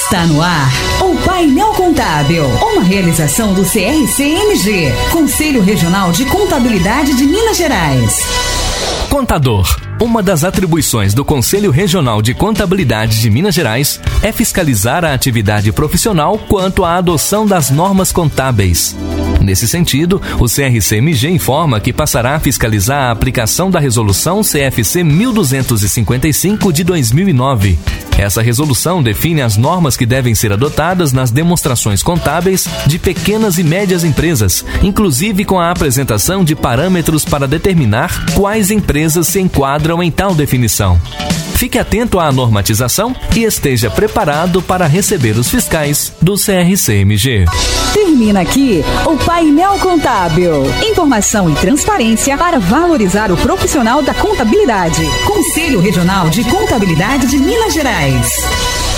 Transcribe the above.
Está no ar o Painel Contábil, uma realização do CRC-MG, Conselho Regional de Contabilidade de Minas Gerais. Contador. Uma das atribuições do Conselho Regional de Contabilidade de Minas Gerais é fiscalizar a atividade profissional quanto à adoção das normas contábeis. Nesse sentido, o CRC-MG informa que passará a fiscalizar a aplicação da Resolução CFC 1255 de 2009. Essa resolução define as normas que devem ser adotadas nas demonstrações contábeis de pequenas e médias empresas, inclusive com a apresentação de parâmetros para determinar quais empresas se enquadram em tal definição. Fique atento à normatização e esteja preparado para receber os fiscais do CRC-MG. Termina aqui o Painel Contábil. Informação e transparência para valorizar o profissional da contabilidade. Conselho Regional de Contabilidade de Minas Gerais.